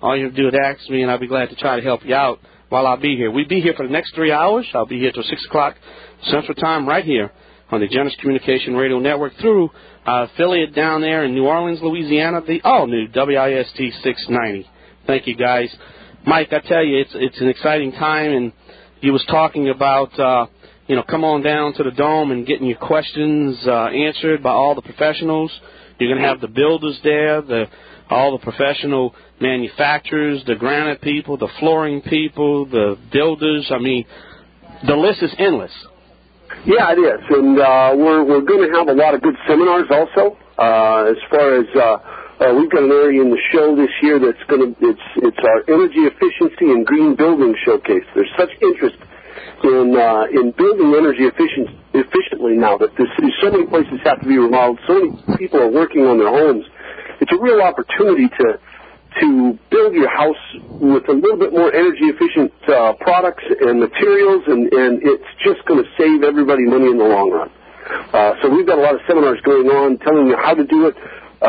all you have to do is ask me, and I'll be glad to try to help you out while I'll be here. We'll be here for the next three hours. I'll be here till six o'clock Central Time right here on the Genesis Communication Radio Network through our affiliate down there in New Orleans, Louisiana, the all-new W I S T six ninety. Thank you, guys. Mike, I tell you, it's it's an exciting time, and you was talking about, uh, you know, come on down to the Dome and getting your questions uh, answered by all the professionals. You're going to have the builders there, the all the professional manufacturers, the granite people, the flooring people, the builders. I mean, the list is endless. Yeah, it is, and uh, we're we're going to have a lot of good seminars also. Uh, as far as uh, uh, we've got an area in the show this year that's going to it's it's our energy efficiency and green building showcase. There's such interest in uh, in building energy efficient, efficiently now that this city, so many places have to be remodeled. So many people are working on their homes. It's a real opportunity to to build your house with a little bit more energy efficient uh, products and materials, and, and it's just going to save everybody money in the long run. Uh, so we've got a lot of seminars going on telling you how to do it,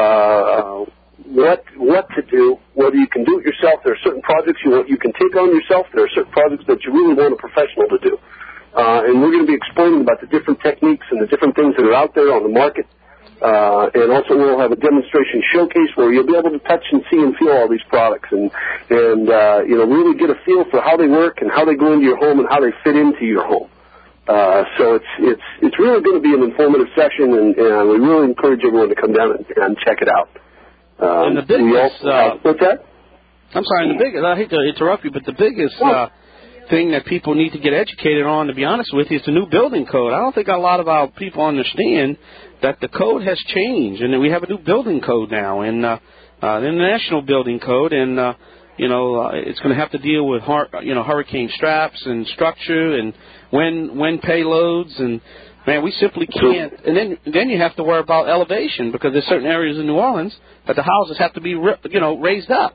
uh, what what to do, whether you can do it yourself. There are certain projects you want you can take on yourself. There are certain projects that you really want a professional to do. Uh, and we're going to be explaining about the different techniques and the different things that are out there on the market. Uh, and also we'll have a demonstration showcase where you'll be able to touch and see and feel all these products and, and uh, you know, really get a feel for how they work and how they go into your home and how they fit into your home. Uh, so it's, it's, it's really going to be an informative session, and, and we really encourage everyone to come down and, and check it out. Um, and the biggest, also, uh, what's that? I'm sorry, the biggest, I hate to interrupt you, but the biggest, uh, thing that people need to get educated on, to be honest with you, is the new building code. I don't think a lot of our people understand that the code has changed, and that we have a new building code now, and uh, uh, the International Building Code, and uh, you know uh, it's going to have to deal with har- you know hurricane straps and structure and wind wind payloads, and man, we simply can't. And then then you have to worry about elevation, because there's certain areas in New Orleans that the houses have to be you know raised up.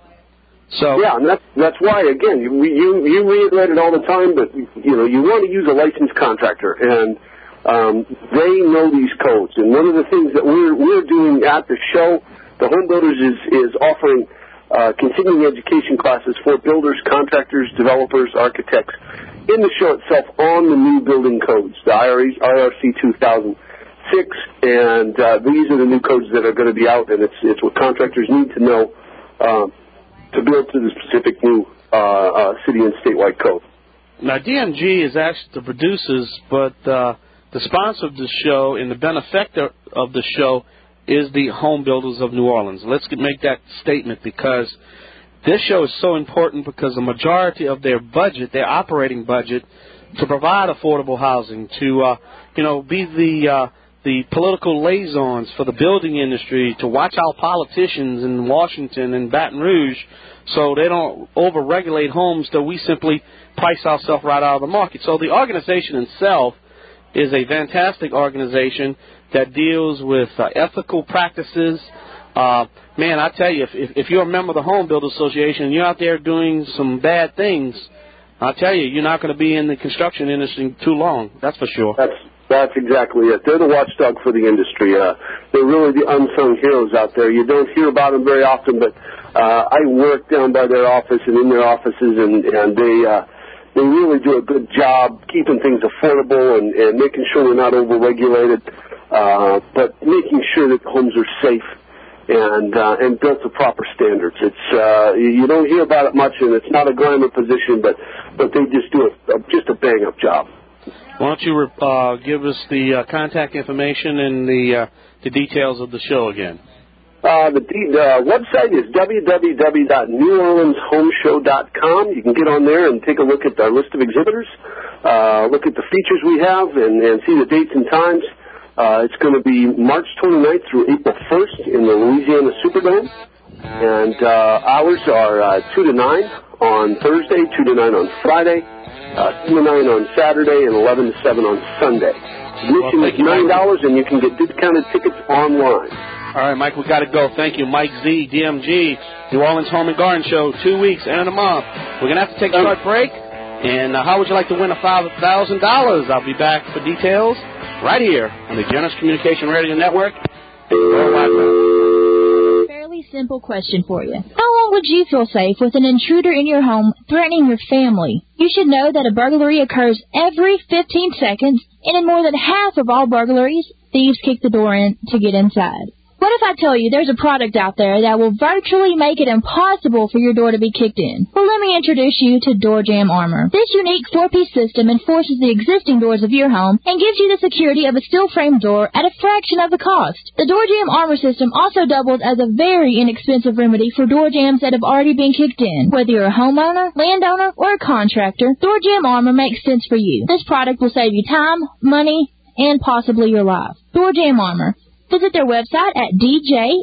So yeah, and that's that's why again you you you reiterate it all the time, but you know you want to use a licensed contractor, and um, they know these codes. And one of the things that we're we're doing at the show, the Home Builders is is offering uh, continuing education classes for builders, contractors, developers, architects in the show itself on the new building codes, the I R C two thousand six, and uh, these are the new codes that are going to be out, and it's it's what contractors need to know uh, to build to the specific new uh, uh, city and statewide code. Now, D M G is actually the producers, but uh, the sponsor of the show and the benefactor of the show is the Home Builders of New Orleans. Let's make that statement, because this show is so important, because the majority of their budget, their operating budget, to provide affordable housing, to uh, you know, be the uh, the political liaisons for the building industry, to watch our politicians in Washington and Baton Rouge so they don't over-regulate homes, so we simply price ourselves right out of the market. So the organization itself is a fantastic organization that deals with uh, ethical practices. Uh, man, I tell you, if, if, if you're a member of the Home Builders Association and you're out there doing some bad things, I tell you, you're not going to be in the construction industry too long. That's for sure. That's that's exactly it. They're the watchdog for the industry. Uh, they're really the unsung heroes out there. You don't hear about them very often, but uh, I work down by their office and in their offices, and, and they uh, they really do a good job keeping things affordable and, and making sure they're not over-regulated, uh, but making sure that homes are safe and uh, and built to proper standards. It's uh, you don't hear about it much, and it's not a glamour position, but but they just do a, just a bang up job. Why don't you uh, give us the uh, contact information and the uh, the details of the show again? Uh, the uh, website is w w w dot new orleans home show dot com. You can get on there and take a look at our list of exhibitors, uh, look at the features we have, and, and see the dates and times. Uh, it's going to be March twenty-ninth through April first in the Louisiana Superdome. And uh, hours are uh, two to nine on Thursday, two to nine on Friday, uh, two to nine on Saturday, and eleven to seven on Sunday. Admission well, is nine dollars, and you can get discounted tickets online. All right, Mike, we got to go. Thank you. Mike Z, D M G, New Orleans Home and Garden Show, two weeks and a month. We're going to have to take a short break. And uh, how would you like to win a five thousand dollars? I'll be back for details right here on the Genesis Communication Radio Network. Fairly simple question for you. How long would you feel safe with an intruder in your home threatening your family? You should know that a burglary occurs every fifteen seconds, and in more than half of all burglaries, thieves kick the door in to get inside. What if I tell you there's a product out there that will virtually make it impossible for your door to be kicked in? Well, let me introduce you to Door Jam Armor. This unique four-piece system enforces the existing doors of your home and gives you the security of a steel-frame door at a fraction of the cost. The Door Jam Armor system also doubles as a very inexpensive remedy for door jams that have already been kicked in. Whether you're a homeowner, landowner, or a contractor, Door Jam Armor makes sense for you. This product will save you time, money, and possibly your life. Door Jam Armor. Visit their website at d j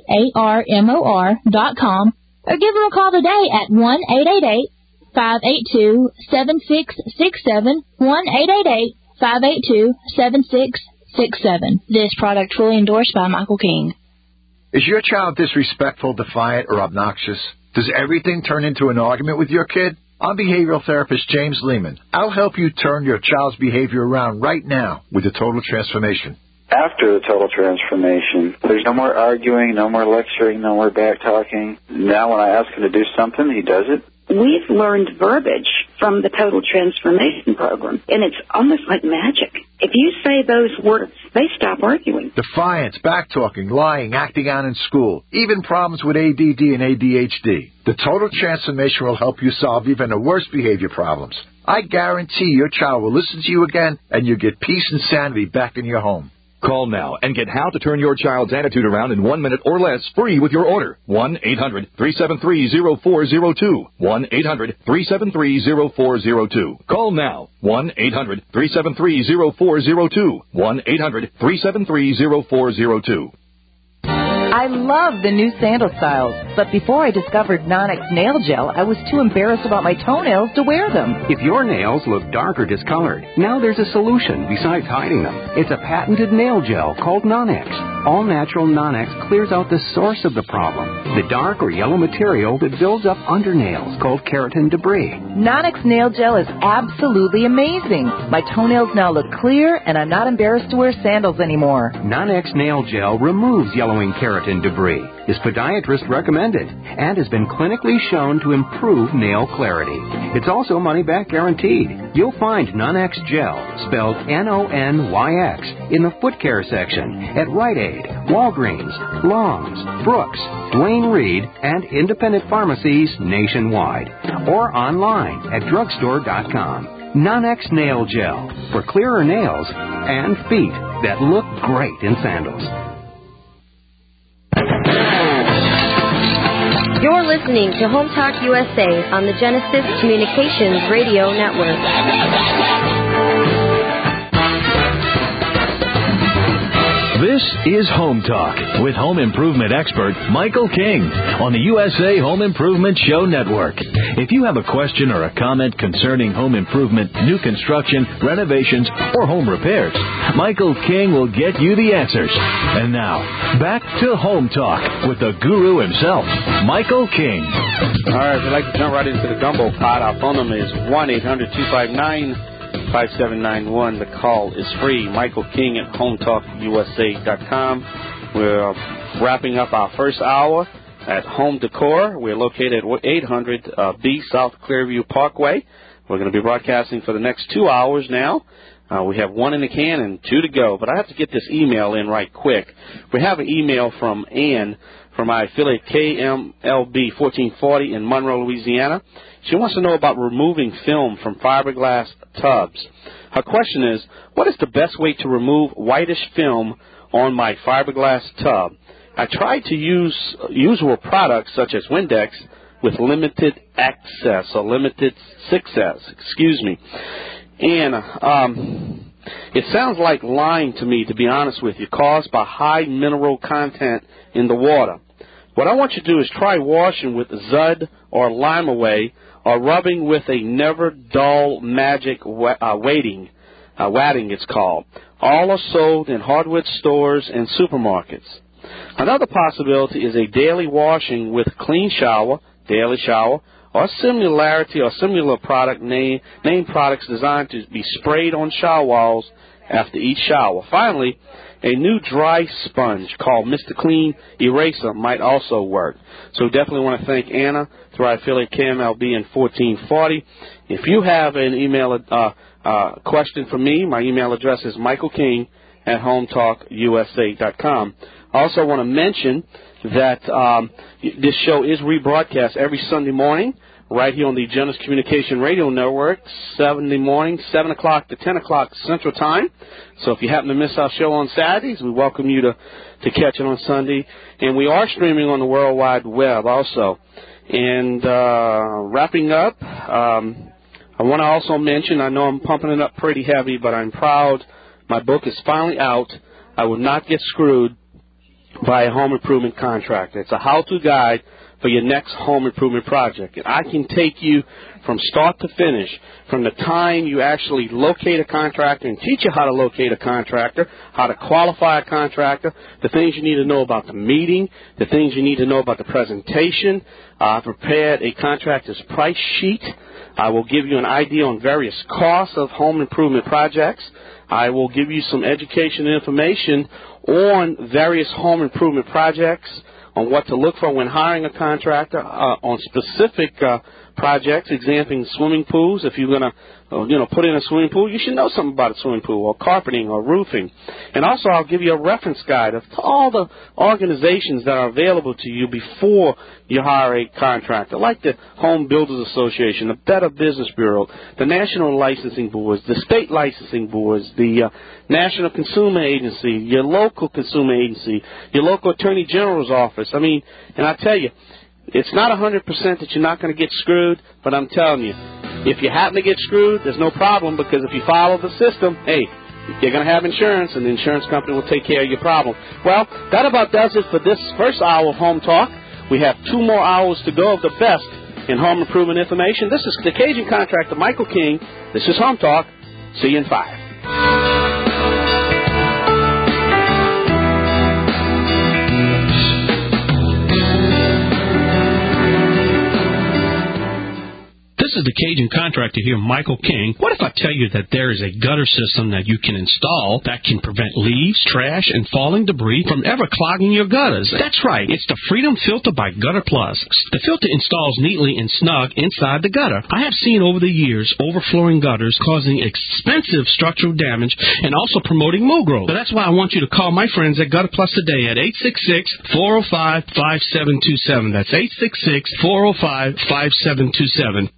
armor dot com or give them a call today at one eight eight eight, five eight two, seven six six seven, one eight eight eight, five eight two, seven six six seven. This product fully endorsed by Michael King. Is your child disrespectful, defiant, or obnoxious? Does everything turn into an argument with your kid? I'm behavioral therapist James Lehman. I'll help you turn your child's behavior around right now with a total transformation. After the total transformation, there's no more arguing, no more lecturing, no more back-talking. Now when I ask him to do something, he does it. We've learned verbiage from the Total Transformation Program, and it's almost like magic. If you say those words, they stop arguing. Defiance, back-talking, lying, acting out in school, even problems with A D D and A D H D. The Total Transformation will help you solve even the worst behavior problems. I guarantee your child will listen to you again, and you'll get peace and sanity back in your home. Call now and get how to turn your child's attitude around in one minute or less free with your order. one eight hundred three seven three zero four zero two. one eight hundred three seven three zero four zero two. Call now. one eight hundred three seven three zero four zero two. one eight hundred three seven three zero four zero two. I love the new sandal styles, but before I discovered Nonex Nail Gel, I was too embarrassed about my toenails to wear them. If your nails look dark or discolored, now there's a solution besides hiding them. It's a patented nail gel called Nonex. All-natural Nonex clears out the source of the problem, the dark or yellow material that builds up under nails called keratin debris. Nonex Nail Gel is absolutely amazing. My toenails now look clear, and I'm not embarrassed to wear sandals anymore. Nonex Nail Gel removes yellowing keratin debris, is podiatrist recommended, and has been clinically shown to improve nail clarity. It's also money-back guaranteed. You'll find Nonex Gel, spelled N O N Y X, in the foot care section at Rite Aid, Walgreens, Long's, Brooks, Duane Reade, and independent pharmacies nationwide, or online at drugstore dot com. Nonex Nail Gel, for clearer nails and feet that look great in sandals. You're listening to Home Talk U S A on the Genesis Communications Radio Network. This is Home Talk with home improvement expert Michael King on the U S A Home Improvement Show Network. If you have a question or a comment concerning home improvement, new construction, renovations, or home repairs, Michael King will get you the answers. And now, back to Home Talk with the guru himself, Michael King. All right, if you'd like to jump right into the gumbo pot, our phone number is one eight hundred two five nine five seven nine one. The call is free. Michael King at home talk U S A dot com. We're uh, wrapping up our first hour at Home Decor. We're located at eight hundred uh, B South Clearview Parkway. We're going to be broadcasting for the next two hours now. Uh, we have one in the can and two to go, but I have to get this email in right quick. We have an email from Ann from my affiliate K M L B fourteen forty in Monroe, Louisiana. She wants to know about removing film from fiberglass tubs. Her question is, what is the best way to remove whitish film on my fiberglass tub? I tried to use usual products such as Windex with limited access or limited success, excuse me. And um, it sounds like lying to me, to be honest with you, caused by high mineral content in the water. What I want you to do is try washing with Zud or Lime Away or rubbing with a Never Dull Magic uh, Weighting, uh, Watting it's called. All are sold in hardware stores and supermarkets. Another possibility is a daily washing with Clean Shower, Daily Shower, or similarity or similar product name, name products designed to be sprayed on shower walls after each shower. Finally, a new dry sponge called Mister Clean Eraser might also work. So definitely want to thank Anna through our affiliate K M L B in fourteen forty. If you have an email uh, uh, question for me, my email address is michael king at home talk u s a dot com. I also want to mention that um, this show is rebroadcast every Sunday morning right here on the Genesis Communication Radio Network, Sunday morning, seven o'clock to ten o'clock Central Time. So if you happen to miss our show on Saturdays, we welcome you to, to catch it on Sunday. And we are streaming on the World Wide Web also. And uh, wrapping up, um, I want to also mention, I know I'm pumping it up pretty heavy, but I'm proud my book is finally out. I will not get screwed by a home improvement contractor. It's a how-to guide for your next home improvement project. And I can take you from start to finish, from the time you actually locate a contractor and teach you how to locate a contractor, how to qualify a contractor, the things you need to know about the meeting, the things you need to know about the presentation. Uh, I prepared a contractor's price sheet. I will give you an idea on various costs of home improvement projects. I will give you some education and information on various home improvement projects, on what to look for when hiring a contractor, uh, on specific uh, projects, examining swimming pools. If you're going to, uh, you know, put in a swimming pool, you should know something about a swimming pool, or carpeting, or roofing. And also, I'll give you a reference guide of all the organizations that are available to you before you hire a contractor, like the Home Builders Association, the Better Business Bureau, the National Licensing Boards, the state licensing boards, the uh, National Consumer Agency, your local consumer agency, your local Attorney General's office. I mean, and I tell you, it's not one hundred percent that you're not going to get screwed, but I'm telling you, if you happen to get screwed, there's no problem, because if you follow the system, hey, you're going to have insurance, and the insurance company will take care of your problem. Well, that about does it for this first hour of Home Talk. We have two more hours to go of the best in home improvement information. This is the Cajun contractor, Michael King. This is Home Talk. See you in five. This is the Cajun contractor here, Michael King. What if I tell you that there is a gutter system that you can install that can prevent leaves, trash, and falling debris from ever clogging your gutters? That's right. It's the Freedom Filter by Gutter Plus. The filter installs neatly and snug inside the gutter. I have seen over the years overflowing gutters causing expensive structural damage and also promoting mold growth. So that's why I want you to call my friends at Gutter Plus today at eight six six, four oh five, five seven two seven. That's eight six six, four oh five, five seven two seven.